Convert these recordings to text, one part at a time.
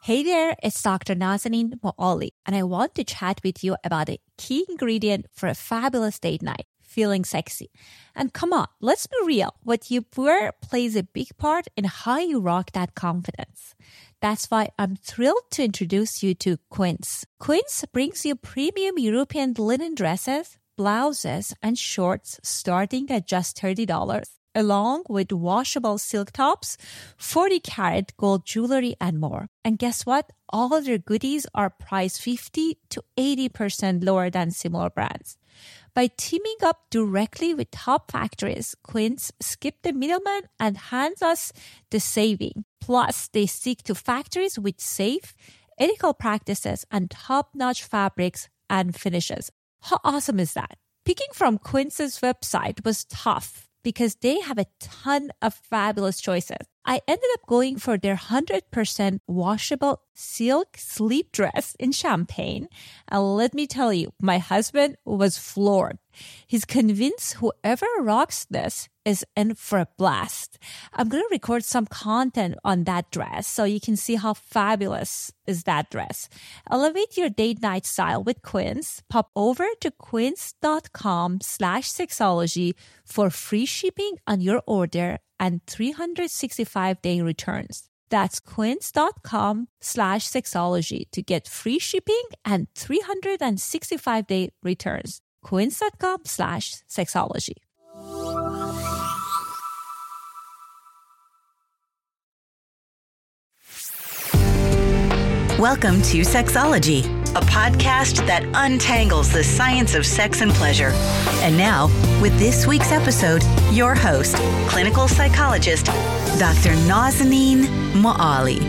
Hey there, it's Dr. Nazanin Moali, and I want to chat with you about a key ingredient for a fabulous date night, feeling sexy. And come on, let's be real. What you wear plays a big part in how you rock that confidence. That's why I'm thrilled to introduce you to Quince. Quince brings you premium European linen dresses, blouses, and shorts starting at just $30. Along with washable silk tops, 40-karat gold jewelry, and more. And guess what? All of their goodies are priced 50 to 80% lower than similar brands. By teaming up directly with top factories, Quince skipped the middleman and hands us the saving. Plus, they stick to factories with safe, ethical practices and top-notch fabrics and finishes. How awesome is that? Picking from Quince's website was tough, because they have a ton of fabulous choices. I ended up going for their 100% washable silk sleep dress in champagne. And let me tell you, my husband was floored. He's convinced whoever rocks this is in for a blast. I'm going to record some content on that dress so you can see how fabulous is that dress. Elevate your date night style with Quince. Pop over to quince.com/sexology for free shipping on your order and 365-day returns. That's quince.com/sexology to get free shipping and 365-day returns. Quince.com/sexology. Welcome to Sexology, a podcast that untangles the science of sex and pleasure. And now, with this week's episode, your host, clinical psychologist, Dr. Nazanin Moali.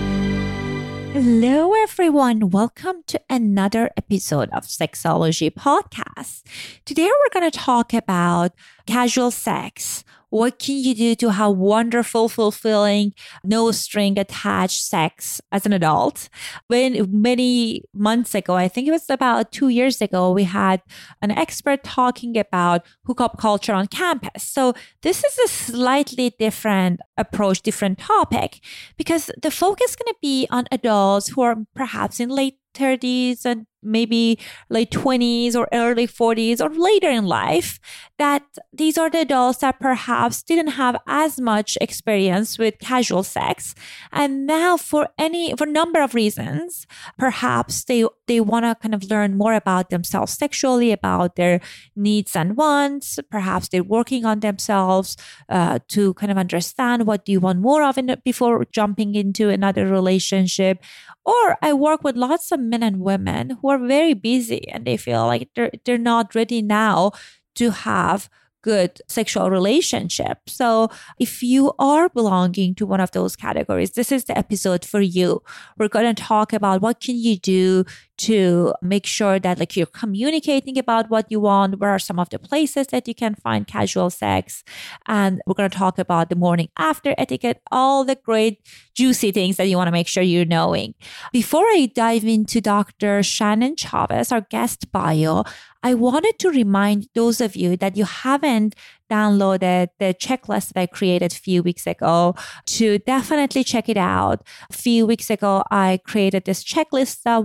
Hello, everyone. Welcome to another episode of Sexology Podcast. Today, we're going to talk about casual sex. What can you do to have wonderful, fulfilling, no string attached sex as an adult? When many months ago, I think it was about 2 years ago, we had an expert talking about hookup culture on campus. So this is a slightly different approach, different topic, because the focus is going to be on adults who are perhaps in late 30s and maybe late 20s or early 40s or later in life, that these are the adults that perhaps didn't have as much experience with casual sex. And now for a number of reasons, perhaps they want to kind of learn more about themselves sexually, about their needs and wants. Perhaps they're working on themselves to kind of understand what do you want more of before jumping into another relationship. Or I work with lots of men and women who are very busy and they feel like they're not ready now to have good sexual relationship. So if you are belonging to one of those categories, this is the episode for you. We're going to talk about what can you do to make sure that like you're communicating about what you want. Where are some of the places that you can find casual sex? And we're going to talk about the morning after etiquette, all the great juicy things that you want to make sure you're knowing. Before I dive into Dr. Shannon Chavez, our guest bio, I wanted to remind those of you that you haven't downloaded the checklist that I created a few weeks ago to definitely check it out. A few weeks ago, I created this checklist of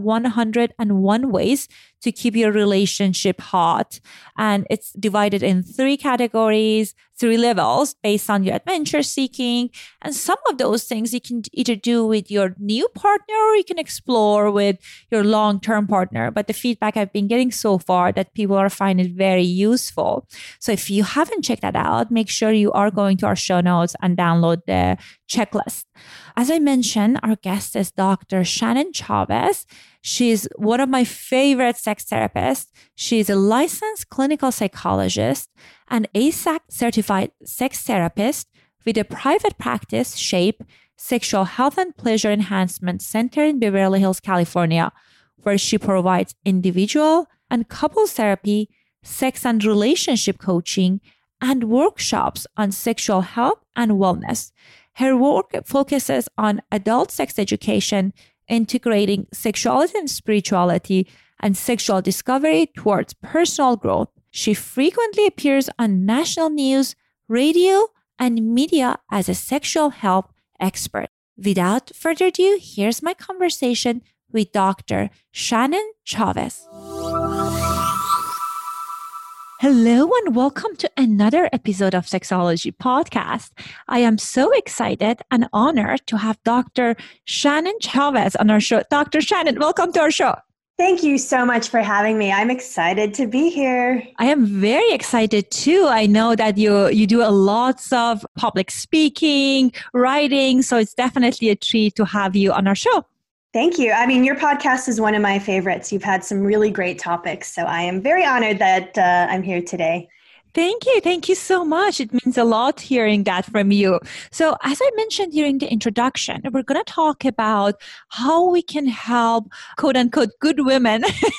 101 ways to keep your relationship hot. And it's divided in 3 categories, 3 levels based on your adventure seeking. And some of those things you can either do with your new partner or you can explore with your long-term partner. But the feedback I've been getting so far that people are finding it very useful. So if you haven't checked that out, make sure you are going to our show notes and download the checklist. As I mentioned, our guest is Dr. Shannon Chavez. She's one of my favorite sex therapists. She's a licensed clinical psychologist, an ASAC certified sex therapist with a private practice, Shape Sexual Health and Pleasure Enhancement Center in Beverly Hills, California, where she provides individual and couples therapy, sex and relationship coaching, and workshops on sexual health and wellness. Her work focuses on adult sex education, integrating sexuality and spirituality, and sexual discovery towards personal growth. She frequently appears on national news, radio, and media as a sexual health expert. Without further ado, here's my conversation with Dr. Shannon Chavez. Hello and welcome to another episode of Sexology Podcast. I am so excited and honored to have Dr. Shannon Chavez on our show. Dr. Shannon, welcome to our show. Thank you so much for having me. I'm excited to be here. I am very excited too. I know that you do a lots of public speaking, writing, so it's definitely a treat to have you on our show. Thank you. I mean, your podcast is one of my favorites. You've had some really great topics, so I am very honored that I'm here today. Thank you. Thank you so much. It means a lot hearing that from you. So as I mentioned during the introduction, we're going to talk about how we can help quote unquote good women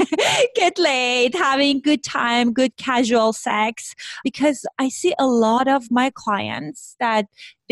get laid, having good time, good casual sex, because I see a lot of my clients that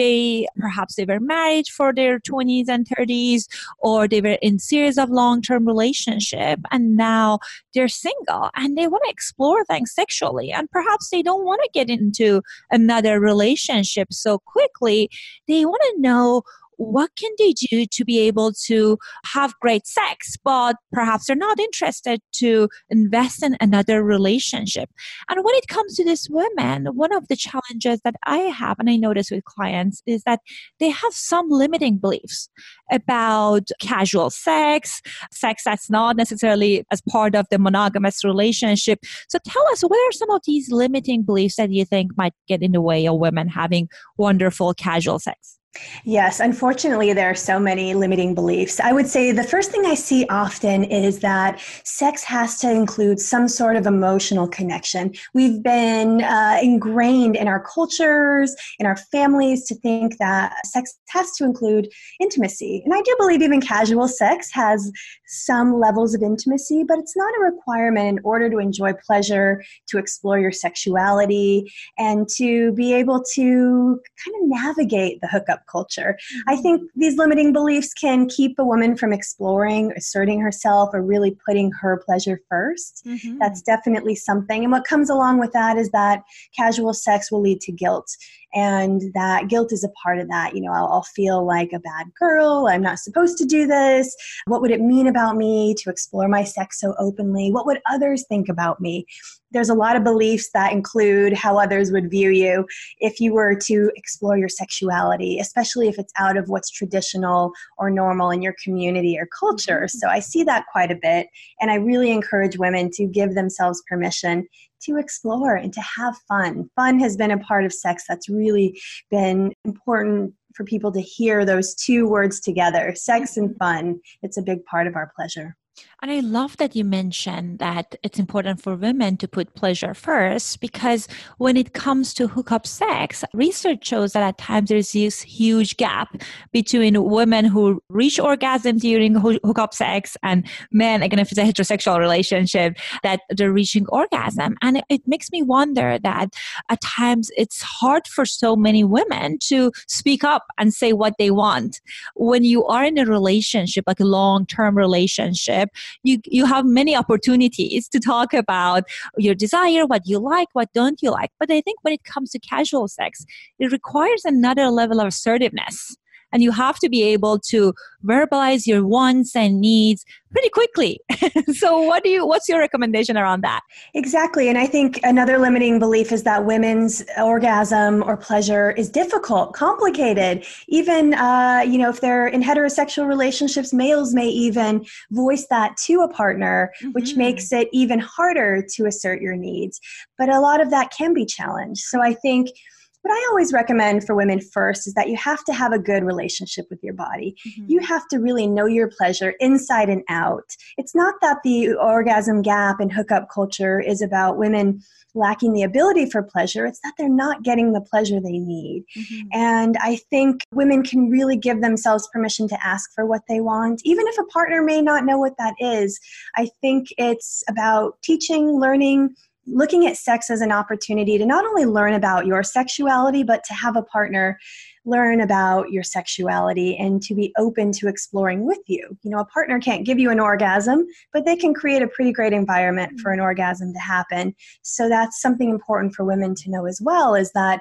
perhaps they were married for their 20s and 30s, or they were in series of long-term relationship and now they're single and they want to explore things sexually, and perhaps they don't want to get into another relationship so quickly. They want to know what can they do to be able to have great sex, but perhaps they're not interested to invest in another relationship. And when it comes to these women, one of the challenges that I have, and I notice with clients, is that they have some limiting beliefs about casual sex that's not necessarily as part of the monogamous relationship. So tell us, what are some of these limiting beliefs that you think might get in the way of women having wonderful casual sex? Yes, unfortunately, there are so many limiting beliefs. I would say the first thing I see often is that sex has to include some sort of emotional connection. We've been ingrained in our cultures, in our families, to think that sex has to include intimacy. And I do believe even casual sex has some levels of intimacy, but it's not a requirement in order to enjoy pleasure, to explore your sexuality, and to be able to kind of navigate the hookup culture. I think these limiting beliefs can keep a woman from exploring, asserting herself, or really putting her pleasure first. Mm-hmm. That's definitely something. And what comes along with that is that casual sex will lead to guilt. And that guilt is a part of that. You know, I'll feel like a bad girl. I'm not supposed to do this. What would it mean about me to explore my sex so openly? What would others think about me? There's a lot of beliefs that include how others would view you if you were to explore your sexuality, especially if it's out of what's traditional or normal in your community or culture. So I see that quite a bit. And I really encourage women to give themselves permission to explore and to have fun. Fun has been a part of sex that's really been important for people to hear those two words together, sex and fun. It's a big part of our pleasure. And I love that you mentioned that it's important for women to put pleasure first, because when it comes to hookup sex, research shows that at times there's this huge gap between women who reach orgasm during hookup sex and men, again, if it's a heterosexual relationship, that they're reaching orgasm. And it makes me wonder that at times it's hard for so many women to speak up and say what they want. When you are in a relationship, like a long-term relationship, you have many opportunities to talk about your desire, what you like, what don't you like. But I think when it comes to casual sex, it requires another level of assertiveness. And you have to be able to verbalize your wants and needs pretty quickly. So what's your recommendation around that? Exactly. And I think another limiting belief is that women's orgasm or pleasure is difficult, complicated. Even, if they're in heterosexual relationships, males may even voice that to a partner, which makes it even harder to assert your needs. But a lot of that can be challenged. So I think what I always recommend for women first is that you have to have a good relationship with your body. Mm-hmm. You have to really know your pleasure inside and out. It's not that the orgasm gap in hookup culture is about women lacking the ability for pleasure. It's that they're not getting the pleasure they need. Mm-hmm. And I think women can really give themselves permission to ask for what they want, even if a partner may not know what that is. I think it's about teaching, learning, looking at sex as an opportunity to not only learn about your sexuality, but to have a partner learn about your sexuality and to be open to exploring with you. You know, a partner can't give you an orgasm, but they can create a pretty great environment for an orgasm to happen. So that's something important for women to know as well, is that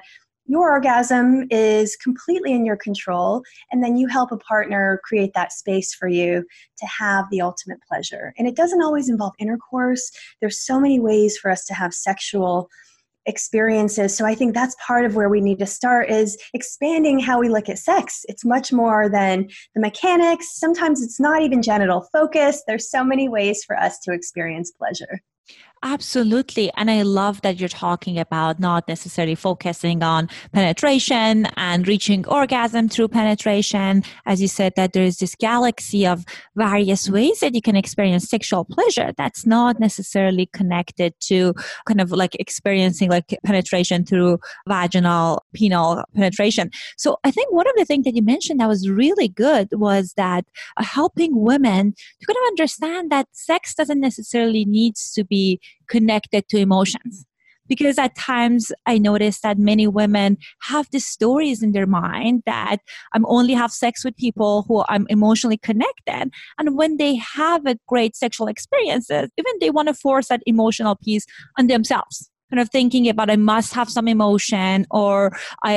your orgasm is completely in your control, and then you help a partner create that space for you to have the ultimate pleasure. And it doesn't always involve intercourse. There's so many ways for us to have sexual experiences. So I think that's part of where we need to start, is expanding how we look at sex. It's much more than the mechanics. Sometimes it's not even genital focused. There's so many ways for us to experience pleasure. Absolutely. And I love that you're talking about not necessarily focusing on penetration and reaching orgasm through penetration. As you said, that there is this galaxy of various ways that you can experience sexual pleasure that's not necessarily connected to kind of like experiencing like penetration through vaginal, penile penetration. So I think one of the things that you mentioned that was really good was that helping women to kind of understand that sex doesn't necessarily needs to be connected to emotions. Because at times I notice that many women have these stories in their mind that I'm only have sex with people who I'm emotionally connected. And when they have a great sexual experiences, even they want to force that emotional piece on themselves. Kind of thinking about I must have some emotion, or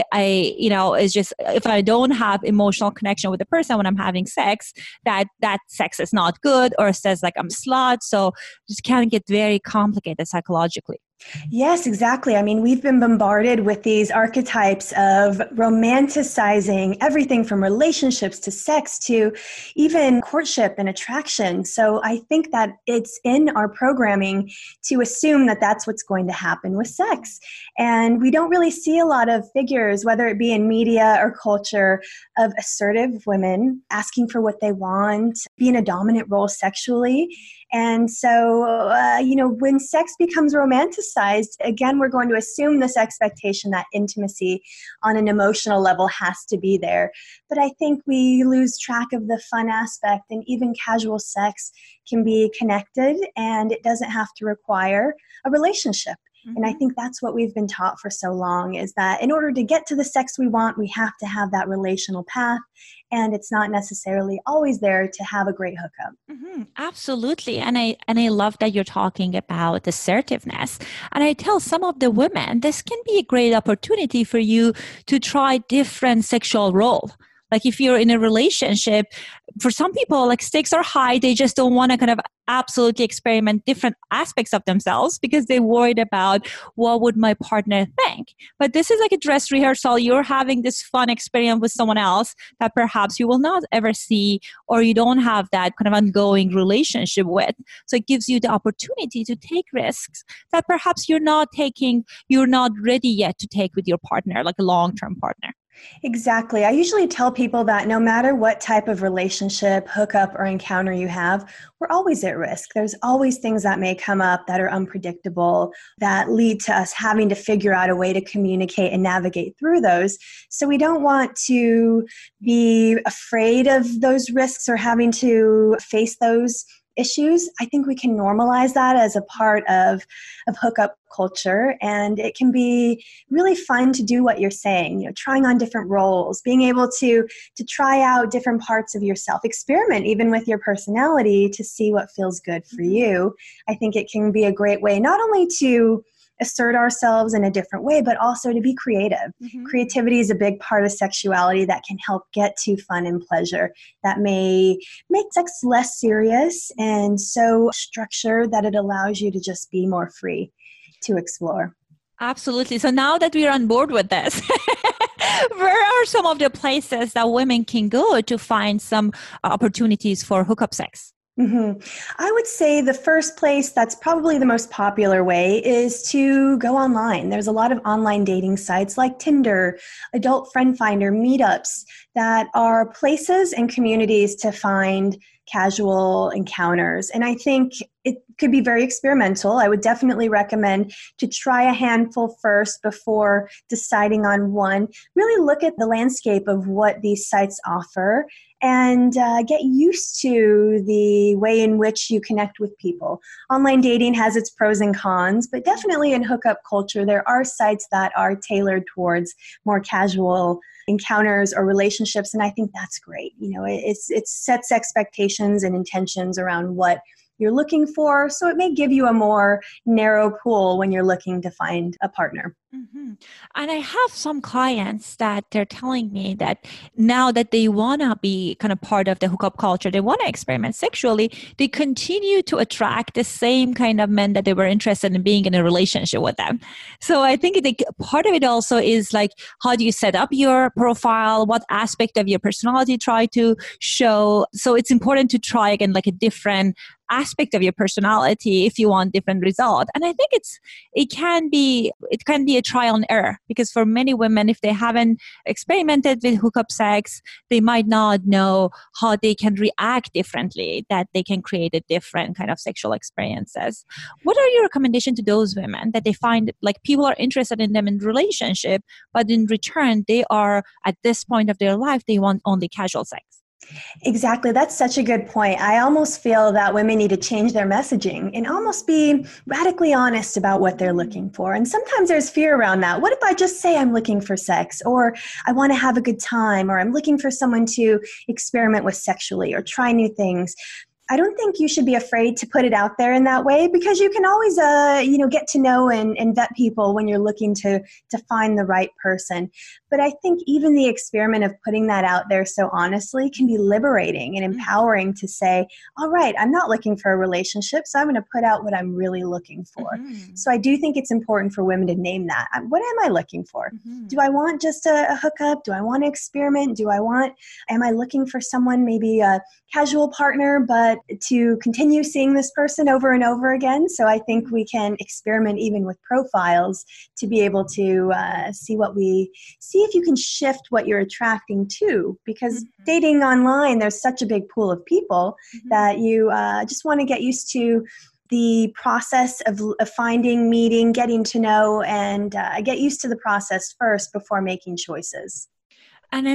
it's just if I don't have emotional connection with the person when I'm having sex, that sex is not good, or says like I'm slut. So it can get very complicated psychologically. Yes, exactly. I mean, we've been bombarded with these archetypes of romanticizing everything from relationships to sex to even courtship and attraction. So I think that it's in our programming to assume that that's what's going to happen with sex. And we don't really see a lot of figures, whether it be in media or culture, of assertive women asking for what they want, being a dominant role sexually. And so, when sex becomes romanticized, again, we're going to assume this expectation that intimacy on an emotional level has to be there. But I think we lose track of the fun aspect, and even casual sex can be connected, and it doesn't have to require a relationship. And I think that's what we've been taught for so long, is that in order to get to the sex we want, we have to have that relational path. And it's not necessarily always there to have a great hookup. Mm-hmm. Absolutely. And I love that you're talking about assertiveness. And I tell some of the women, this can be a great opportunity for you to try different sexual role. Like if you're in a relationship, for some people, like stakes are high. They just don't want to kind of absolutely experiment different aspects of themselves because they're worried about what would my partner think. But this is like a dress rehearsal. You're having this fun experience with someone else that perhaps you will not ever see, or you don't have that kind of ongoing relationship with. So it gives you the opportunity to take risks that perhaps you're not ready yet to take with your partner, like a long-term partner. Exactly. I usually tell people that no matter what type of relationship, hookup, or encounter you have, we're always at risk. There's always things that may come up that are unpredictable, that lead to us having to figure out a way to communicate and navigate through those. So we don't want to be afraid of those risks or having to face those issues. I think we can normalize that as a part of hookup culture, and it can be really fun to do what you're saying, trying on different roles, being able to try out different parts of yourself, experiment even with your personality to see what feels good for you. I think it can be a great way not only to assert ourselves in a different way, but also to be creative. Mm-hmm. Creativity is a big part of sexuality that can help get to fun and pleasure that may make sex less serious and so structured that it allows you to just be more free to explore. Absolutely. So now that we're on board with this, where are some of the places that women can go to find some opportunities for hookup sex? Mm-hmm. I would say the first place that's probably the most popular way is to go online. There's a lot of online dating sites like Tinder, Adult Friend Finder, Meetups that are places and communities to find casual encounters. And I think it could be very experimental. I would definitely recommend to try a handful first before deciding on one. Really look at the landscape of what these sites offer and get used to the way in which you connect with people. Online dating has its pros and cons, but definitely in hookup culture, there are sites that are tailored towards more casual encounters or relationships, and I think that's great. It sets expectations and intentions around what you're looking for. So it may give you a more narrow pool when you're looking to find a partner. Mm-hmm. And I have some clients that they're telling me that now that they want to be kind of part of the hookup culture, they want to experiment sexually, they continue to attract the same kind of men that they were interested in being in a relationship with them. So I think part of it also is like, how do you set up your profile? What aspect of your personality try to show? So it's important to try again, like a different aspect of your personality if you want different result. And I think it can be a trial and error, because for many women, if they haven't experimented with hookup sex, they might not know how they can react differently, that they can create a different kind of sexual experiences. What are your recommendations to those women that they find like people are interested in them in relationship, but in return they are at this point of their life they want only casual sex? Exactly. That's such a good point. I almost feel that women need to change their messaging and almost be radically honest about what they're looking for. And sometimes there's fear around that. What if I just say I'm looking for sex, or I want to have a good time, or I'm looking for someone to experiment with sexually or try new things? I don't think you should be afraid to put it out there in that way, because you can always, get to know and vet people when you're looking to find the right person. But I think even the experiment of putting that out there so honestly can be liberating and empowering to say, all right, I'm not looking for a relationship, so I'm going to put out what I'm really looking for. Mm-hmm. So I do think it's important for women to name that. What am I looking for? Mm-hmm. Do I want just a hookup? Do I want to experiment? Am I looking for someone, maybe a casual partner, but to continue seeing this person over and over again? So I think we can experiment even with profiles to be able to see if you can shift what you're attracting to, because dating online, there's such a big pool of people that you just want to get used to the process of finding, meeting, getting to know, and get used to the process first before making choices. And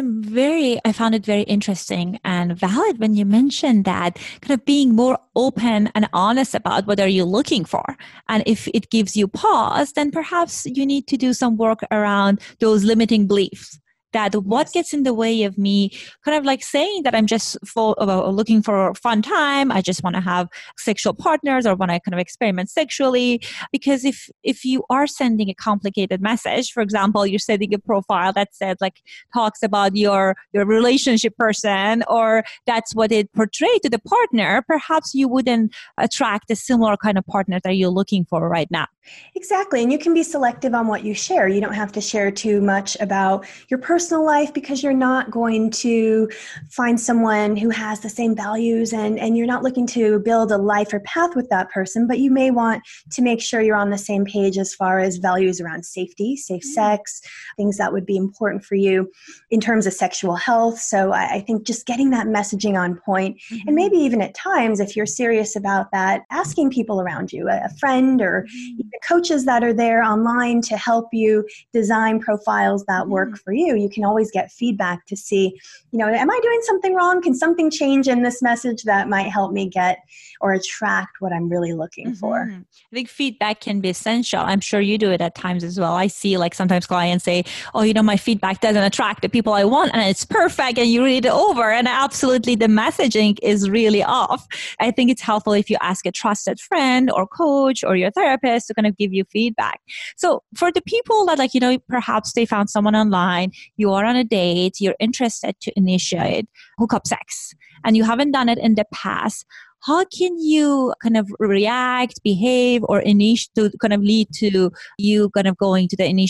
I found it very interesting and valid when you mentioned that kind of being more open and honest about what are you looking for. And if it gives you pause, then perhaps you need to do some work around those limiting beliefs. That what gets in the way of me kind of like saying that I'm just looking for a fun time, I just want to have sexual partners or want to kind of experiment sexually. Because if you are sending a complicated message, for example, you're sending a profile that said like talks about your relationship person, or that's what it portrayed to the partner, perhaps you wouldn't attract a similar kind of partner that you're looking for right now. Exactly. And you can be selective on what you share. You don't have to share too much about your personal life, because you're not going to find someone who has the same values, and you're not looking to build a life or path with that person, but you may want to make sure you're on the same page as far as values around safety, safe sex, things that would be important for you in terms of sexual health. So I think just getting that messaging on point, and maybe even at times, if you're serious about that, asking people around you, a friend or the coaches that are there online to help you design profiles that work for you. You can always get feedback to see, am I doing something wrong? Can something change in this message that might help me get or attract what I'm really looking for? I think feedback can be essential. I'm sure you do it at times as well. I see like sometimes clients say, my feedback doesn't attract the people I want, and it's perfect, and you read it over, and absolutely the messaging is really off. I think it's helpful if you ask a trusted friend or coach or your therapist to kind of give you feedback. So for the people that perhaps they found someone online, you are on a date, you're interested to initiate hookup sex, and you haven't done it in the past, how can you kind of react, behave, or to kind of lead to you kind of going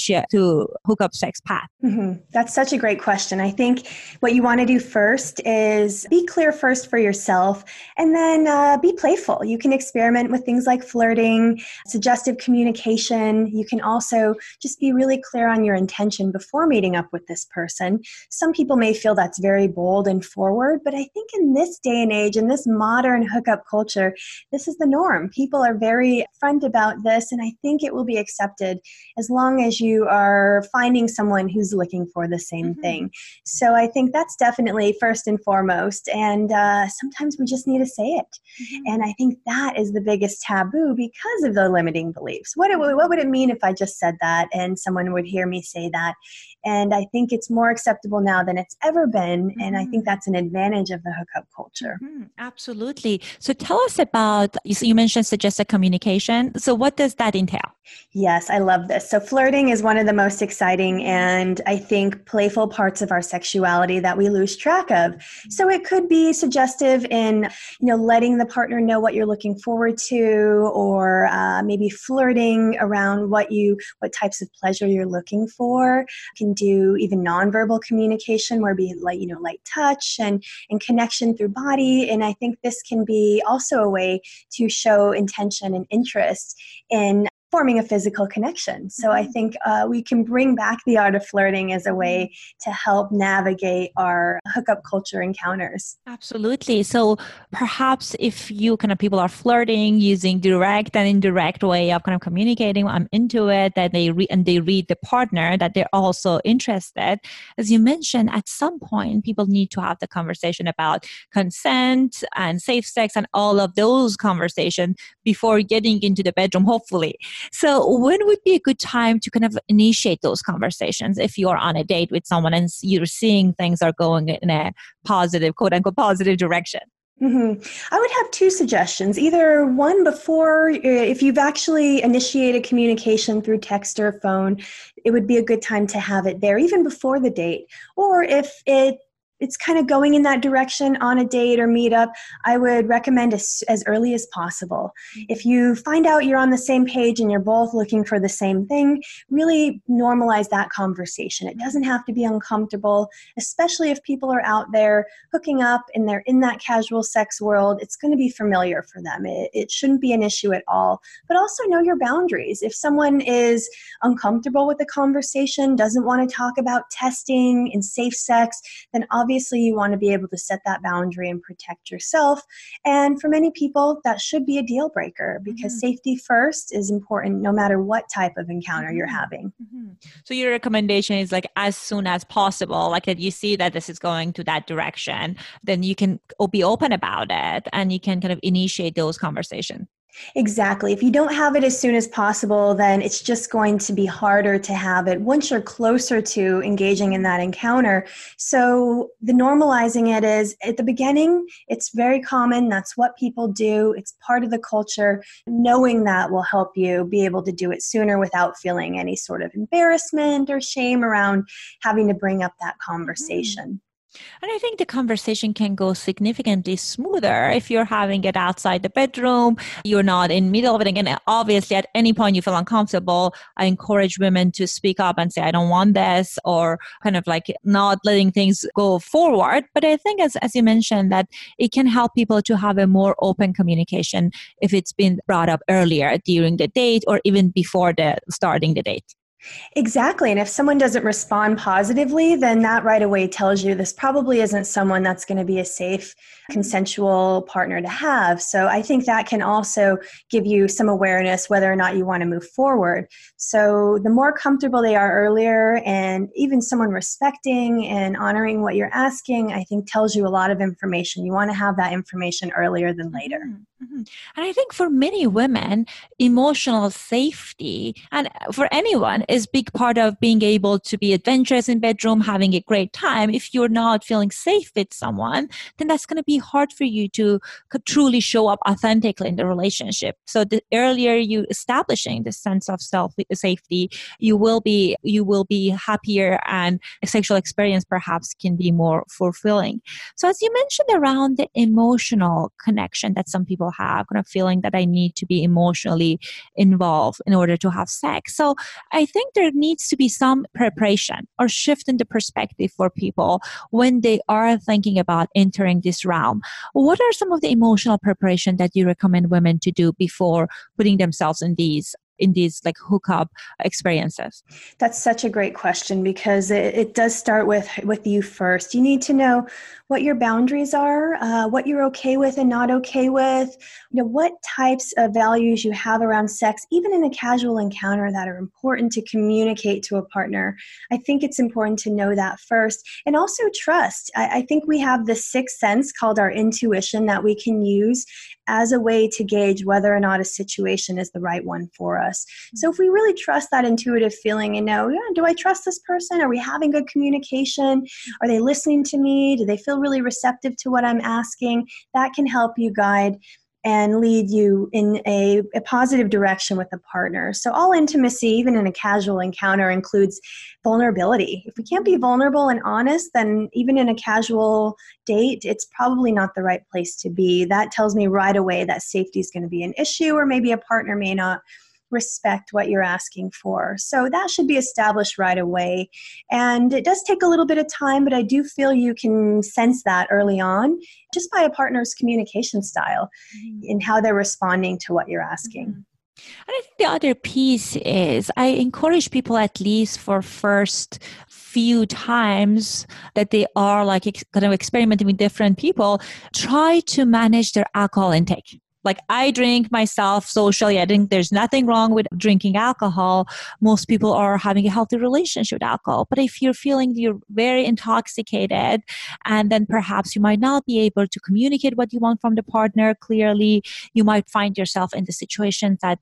to hookup sex path? That's such a great question. I think what you want to do first is be clear first for yourself, and then be playful. You can experiment with things like flirting, suggestive communication. You can also just be really clear on your intention before meeting up with this person. Some people may feel that's very bold and forward, but I think in this day and age, in this modern hookup culture, this is the norm. People are very upfront about this, and I think it will be accepted as long as you are finding someone who's looking for the same thing. So I think that's definitely first and foremost, and sometimes we just need to say it. And I think that is the biggest taboo because of the limiting beliefs. What would it mean if I just said that and someone would hear me say that? And I think it's more acceptable now than it's ever been. And I think that's an advantage of the hookup culture. Absolutely. So tell us about, you mentioned suggested communication. So what does that entail? Yes, I love this. So flirting is one of the most exciting and I think playful parts of our sexuality that we lose track of. So it could be suggestive in, letting the partner know what you're looking forward to, or maybe flirting around what types of pleasure you're looking for. You can do even nonverbal communication where be light touch and connection through body. And I think this can be also a way to show intention and interest in forming a physical connection. So I think we can bring back the art of flirting as a way to help navigate our hookup culture encounters. Absolutely. So perhaps if people are flirting using direct and indirect way of kind of communicating, I'm into it, that they read the partner that they're also interested. As you mentioned, at some point, people need to have the conversation about consent and safe sex and all of those conversations before getting into the bedroom, hopefully. So when would be a good time to kind of initiate those conversations if you're on a date with someone and you're seeing things are going in a positive, quote unquote, positive direction? I would have two suggestions. Either one, before, if you've actually initiated communication through text or phone, it would be a good time to have it there even before the date. Or if it's kind of going in that direction on a date or meetup, I would recommend as early as possible. If you find out you're on the same page and you're both looking for the same thing, really normalize that conversation. It doesn't have to be uncomfortable, especially if people are out there hooking up and they're in that casual sex world. It's going to be familiar for them. It shouldn't be an issue at all. But also know your boundaries. If someone is uncomfortable with the conversation, doesn't want to talk about testing and safe sex, then obviously you want to be able to set that boundary and protect yourself. And for many people, that should be a deal breaker because safety first is important no matter what type of encounter you're having. So your recommendation is like as soon as possible, like that you see that this is going to that direction, then you can be open about it and you can kind of initiate those conversations. Exactly. If you don't have it as soon as possible, then it's just going to be harder to have it once you're closer to engaging in that encounter. So the normalizing it is at the beginning, it's very common. That's what people do. It's part of the culture. Knowing that will help you be able to do it sooner without feeling any sort of embarrassment or shame around having to bring up that conversation. And I think the conversation can go significantly smoother if you're having it outside the bedroom, you're not in the middle of it. Again, obviously, at any point you feel uncomfortable, I encourage women to speak up and say, I don't want this, or kind of like not letting things go forward. But I think as you mentioned, that it can help people to have a more open communication if it's been brought up earlier during the date or even before starting the date. Exactly. And if someone doesn't respond positively, then that right away tells you this probably isn't someone that's going to be a safe, consensual partner to have. So I think that can also give you some awareness whether or not you want to move forward. So the more comfortable they are earlier, and even someone respecting and honoring what you're asking, I think tells you a lot of information. You want to have that information earlier than later. And I think for many women, emotional safety, and for anyone, is a big part of being able to be adventurous in bedroom, having a great time. If you're not feeling safe with someone, then that's going to be hard for you to truly show up authentically in the relationship. So the earlier you establishing the sense of safety, you will be happier, and a sexual experience perhaps can be more fulfilling. So as you mentioned around the emotional connection that some people have, kind of feeling that I need to be emotionally involved in order to have sex. So I think there needs to be some preparation or shift in the perspective for people when they are thinking about entering this realm. What are some of the emotional preparation that you recommend women to do before putting themselves in these like hookup experiences? That's such a great question because it does start with you first. You need to know what your boundaries are, what you're okay with and not okay with, what types of values you have around sex, even in a casual encounter, that are important to communicate to a partner. I think it's important to know that first. And also trust. I think we have this sixth sense called our intuition that we can use as a way to gauge whether or not a situation is the right one for us. us. So if we really trust that intuitive feeling and know, do I trust this person? Are we having good communication? Are they listening to me? Do they feel really receptive to what I'm asking? That can help you guide and lead you in a positive direction with a partner. So all intimacy, even in a casual encounter, includes vulnerability. If we can't be vulnerable and honest, then even in a casual date, it's probably not the right place to be. That tells me right away that safety is going to be an issue, or maybe a partner may not respect what you're asking for. So that should be established right away. And it does take a little bit of time, but I do feel you can sense that early on just by a partner's communication style and how they're responding to what you're asking. And I think the other piece is I encourage people, at least for first few times that they are like kind of experimenting with different people, try to manage their alcohol intake. Like I drink myself socially. I think there's nothing wrong with drinking alcohol. Most people are having a healthy relationship with alcohol. But if you're feeling you're very intoxicated, and then perhaps you might not be able to communicate what you want from the partner clearly, you might find yourself in the situation that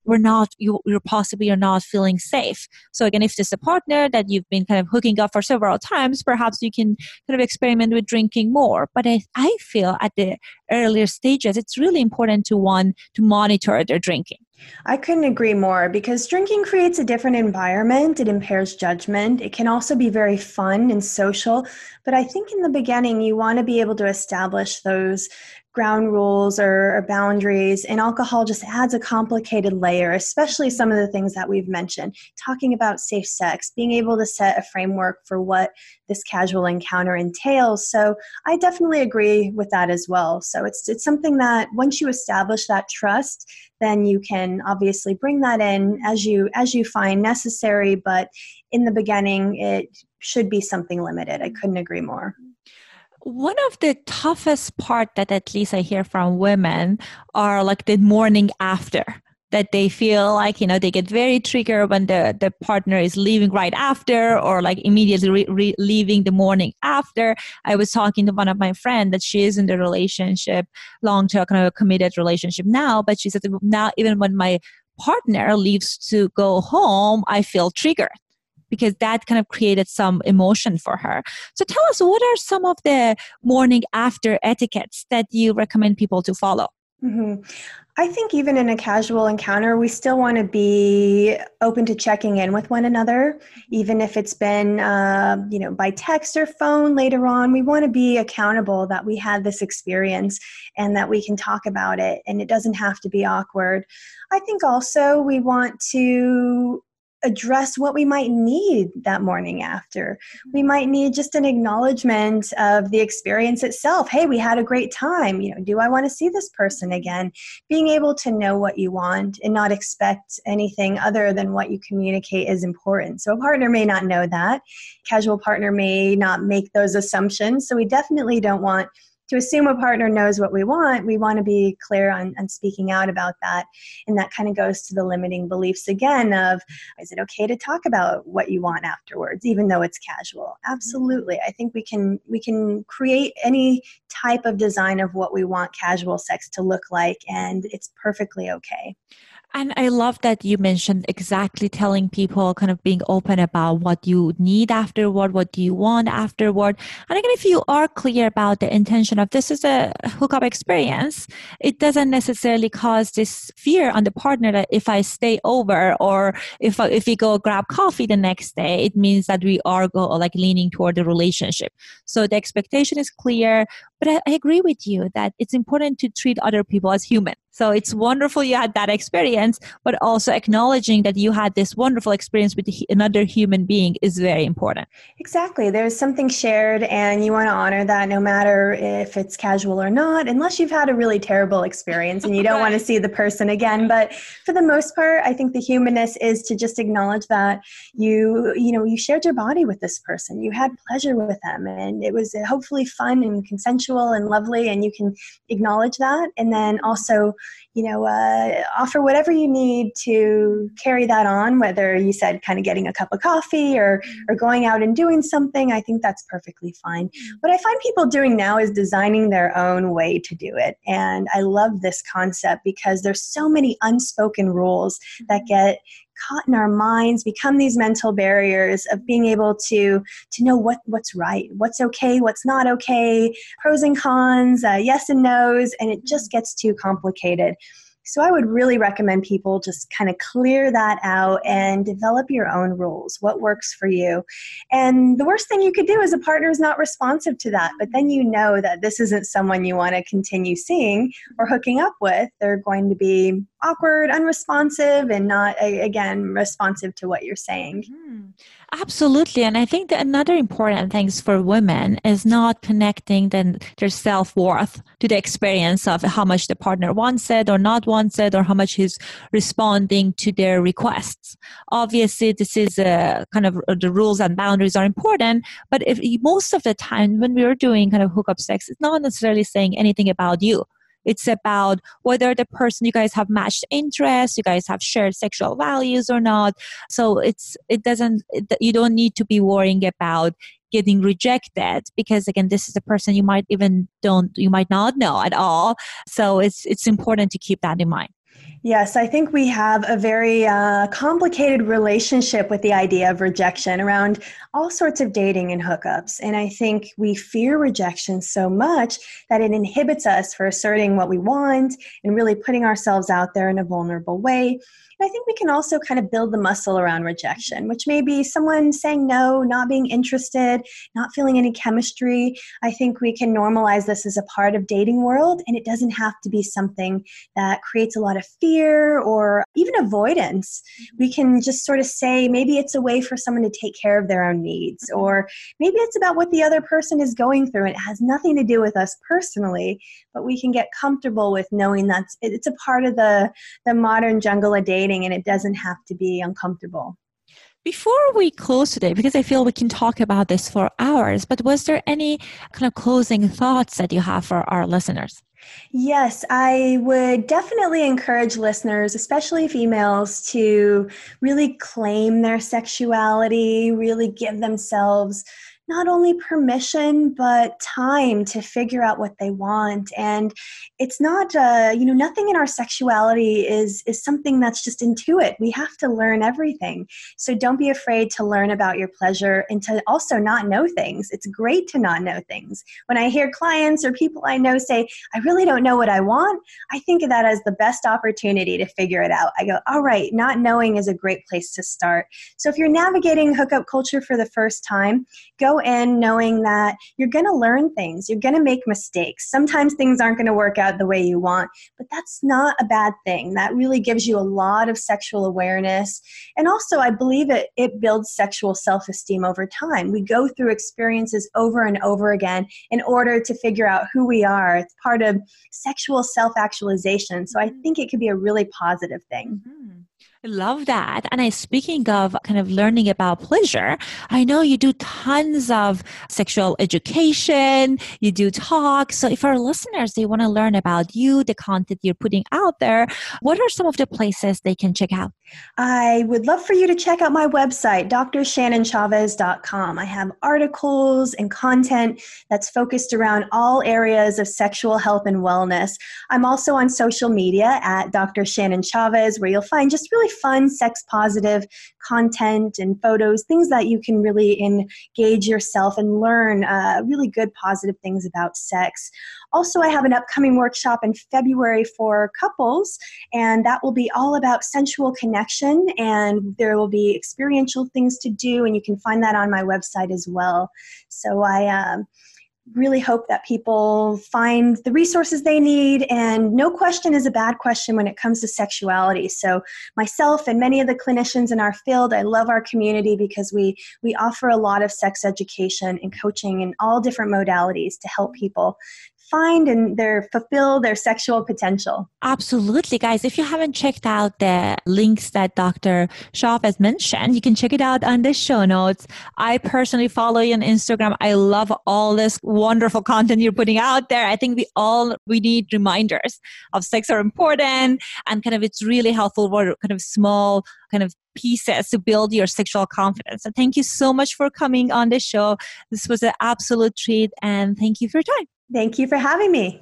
you're possibly are not feeling safe. So again, if there's a partner that you've been kind of hooking up for several times, perhaps you can kind of experiment with drinking more. But I feel at the earlier stages, it's really important to monitor their drinking. I couldn't agree more, because drinking creates a different environment. It impairs judgment. It can also be very fun and social. But I think in the beginning, you want to be able to establish those ground rules or boundaries, and alcohol just adds a complicated layer, especially some of the things that we've mentioned. Talking about safe sex, being able to set a framework for what this casual encounter entails. So I definitely agree with that as well. So it's something that once you establish that trust, then you can obviously bring that in as you find necessary. But in the beginning, it should be something limited. I couldn't agree more. One of the toughest part that at least I hear from women are like the morning after, that they feel like, they get very triggered when the partner is leaving right after, or like immediately leaving the morning after. I was talking to one of my friends that she is in the relationship, long-term kind of a committed relationship now, but she said now even when my partner leaves to go home, I feel triggered, because that kind of created some emotion for her. So tell us, what are some of the morning after etiquettes that you recommend people to follow? Mm-hmm. I think even in a casual encounter, we still want to be open to checking in with one another, even if it's been, by text or phone later on. We want to be accountable that we had this experience and that we can talk about it, and it doesn't have to be awkward. I think also we want to address what we might need that morning after. We might need just an acknowledgement of the experience itself. Hey, we had a great time. Do I want to see this person again? Being able to know what you want and not expect anything other than what you communicate is important. So a partner may not know that. Casual partner may not make those assumptions. So we definitely don't want to assume a partner knows what we want. We want to be clear on speaking out about that. And that kind of goes to the limiting beliefs again of, is it okay to talk about what you want afterwards, even though it's casual? Absolutely. I think we can create any type of design of what we want casual sex to look like, and it's perfectly okay. And I love that you mentioned exactly telling people, kind of being open about what you need afterward, what do you want afterward. And again, if you are clear about the intention of this is a hookup experience, it doesn't necessarily cause this fear on the partner that if I stay over or if we go grab coffee the next day, it means that we are leaning toward the relationship. So the expectation is clear. But I agree with you that it's important to treat other people as human. So it's wonderful you had that experience, but also acknowledging that you had this wonderful experience with another human being is very important. Exactly. There's something shared, and you want to honor that no matter if it's casual or not, unless you've had a really terrible experience and you don't want to see the person again. But for the most part, I think the humanness is to just acknowledge that you shared your body with this person. You had pleasure with them, and it was hopefully fun and consensual sensual and lovely, and you can acknowledge that. And then also, offer whatever you need to carry that on, whether you said kind of getting a cup of coffee or going out and doing something. I think that's perfectly fine. What I find people doing now is designing their own way to do it. And I love this concept because there's so many unspoken rules that get caught in our minds, become these mental barriers of being able to know what's right, what's okay, what's not okay, pros and cons, yes and no's, and it just gets too complicated. So I would really recommend people just kind of clear that out and develop your own rules, what works for you. And the worst thing you could do is a partner is not responsive to that, but then you know that this isn't someone you want to continue seeing or hooking up with. They're going to be awkward, unresponsive, and not, again, responsive to what you're saying. Mm-hmm. Absolutely. And I think that another important thing for women is not connecting their self-worth to the experience of how much the partner wants it or not wants it, or how much he's responding to their requests. Obviously, this is kind of the rules and boundaries are important, but most of the time when we're doing kind of hookup sex, it's not necessarily saying anything about you. It's about whether the person, you guys have matched interests, you guys have shared sexual values or not. So you don't need to be worrying about getting rejected, because again, this is a person you might not know at all. So it's important to keep that in mind. Yes, I think we have a very complicated relationship with the idea of rejection around all sorts of dating and hookups. And I think we fear rejection so much that it inhibits us for asserting what we want and really putting ourselves out there in a vulnerable way. And I think we can also kind of build the muscle around rejection, which may be someone saying no, not being interested, not feeling any chemistry. I think we can normalize this as a part of dating world, and it doesn't have to be something that creates a lot of fear or even avoidance. We can just sort of say maybe it's a way for someone to take care of their own needs, or maybe it's about what the other person is going through and it has nothing to do with us personally, but we can get comfortable with knowing that it's a part of the modern jungle of dating, and it doesn't have to be uncomfortable. Before we close today, because I feel we can talk about this for hours, but was there any kind of closing thoughts that you have for our listeners? Yes, I would definitely encourage listeners, especially females, to really claim their sexuality, really give themselves not only permission, but time to figure out what they want. And it's not, nothing in our sexuality is something that's just intuitive. We have to learn everything. So don't be afraid to learn about your pleasure and to also not know things. It's great to not know things. When I hear clients or people I know say, I really don't know what I want, I think of that as the best opportunity to figure it out. I go, all right, not knowing is a great place to start. So if you're navigating hookup culture for the first time, go in knowing that you're going to learn things. You're going to make mistakes. Sometimes things aren't going to work out the way you want, but that's not a bad thing. That really gives you a lot of sexual awareness. And also, I believe it builds sexual self-esteem over time. We go through experiences over and over again in order to figure out who we are. It's part of sexual self-actualization. So I think it could be a really positive thing. Mm-hmm. I love that. And speaking of kind of learning about pleasure, I know you do tons of sexual education, you do talks. So if our listeners, they want to learn about you, the content you're putting out there, what are some of the places they can check out? I would love for you to check out my website, drshannonchavez.com. I have articles and content that's focused around all areas of sexual health and wellness. I'm also on social media at Dr. Shannon Chavez, where you'll find just really fun, sex-positive content and photos, things that you can really engage yourself and learn really good, positive things about sex. Also, I have an upcoming workshop in February for couples, and that will be all about sensual connection, and there will be experiential things to do, and you can find that on my website as well. So I really hope that people find the resources they need, and no question is a bad question when it comes to sexuality. So myself and many of the clinicians in our field, I love our community because we offer a lot of sex education and coaching in all different modalities to help people find and fulfill their sexual potential. Absolutely, guys. If you haven't checked out the links that Dr. Chavez mentioned, you can check it out on the show notes. I personally follow you on Instagram. I love all this wonderful content you're putting out there. I think we need reminders of sex are important, and kind of it's really helpful for kind of small kind of pieces to build your sexual confidence. So thank you so much for coming on the show. This was an absolute treat, and thank you for your time. Thank you for having me.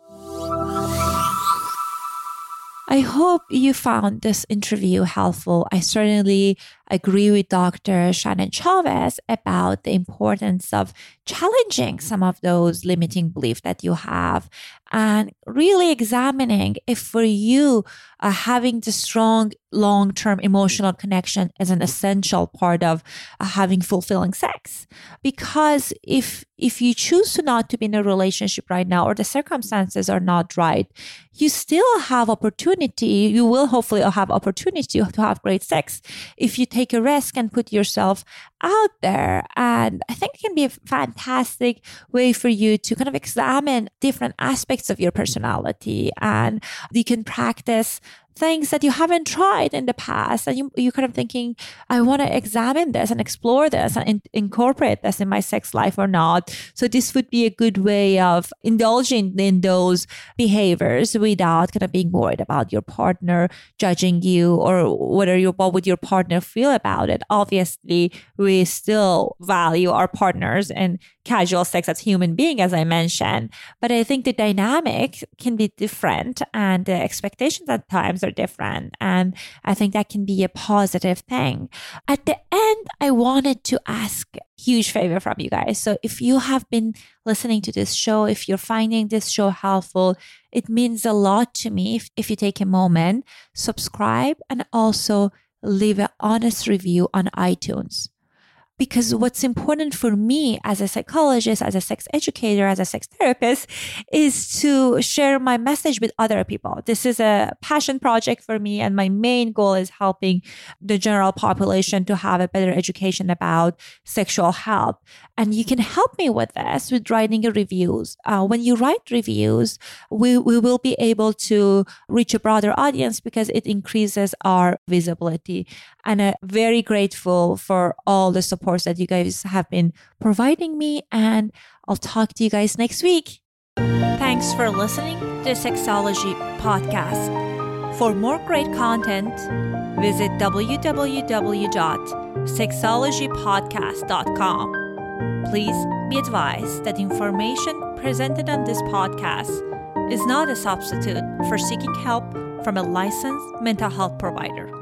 I hope you found this interview helpful. I certainly agree with Dr. Shannon Chavez about the importance of challenging some of those limiting beliefs that you have and really examining if for you having the strong long-term emotional connection is an essential part of having fulfilling sex. Because if you choose to not to be in a relationship right now or the circumstances are not right, you still have opportunity. You will hopefully have opportunity to have great sex if you take a risk and put yourself out there. And I think it can be a fantastic way for you to kind of examine different aspects of your personality, and you can practice things that you haven't tried in the past, and you're kind of thinking, I want to examine this and explore this and incorporate this in my sex life or not. So this would be a good way of indulging in those behaviors without kind of being worried about your partner judging you or what would your partner feel about it. Obviously, we still value our partners and casual sex as human being, as I mentioned, but I think the dynamic can be different and the expectations at times are different. And I think that can be a positive thing. At the end, I wanted to ask a huge favor from you guys. So if you have been listening to this show, if you're finding this show helpful, it means a lot to me if you take a moment, subscribe, and also leave an honest review on iTunes. Because what's important for me as a psychologist, as a sex educator, as a sex therapist, is to share my message with other people. This is a passion project for me, and my main goal is helping the general population to have a better education about sexual health. And you can help me with this with writing reviews. When you write reviews, we will be able to reach a broader audience because it increases our visibility. And I'm very grateful for all the support that you guys have been providing me, and I'll talk to you guys next week. Thanks for listening to Sexology Podcast. For more great content, visit www.sexologypodcast.com. Please be advised that information presented on this podcast is not a substitute for seeking help from a licensed mental health provider.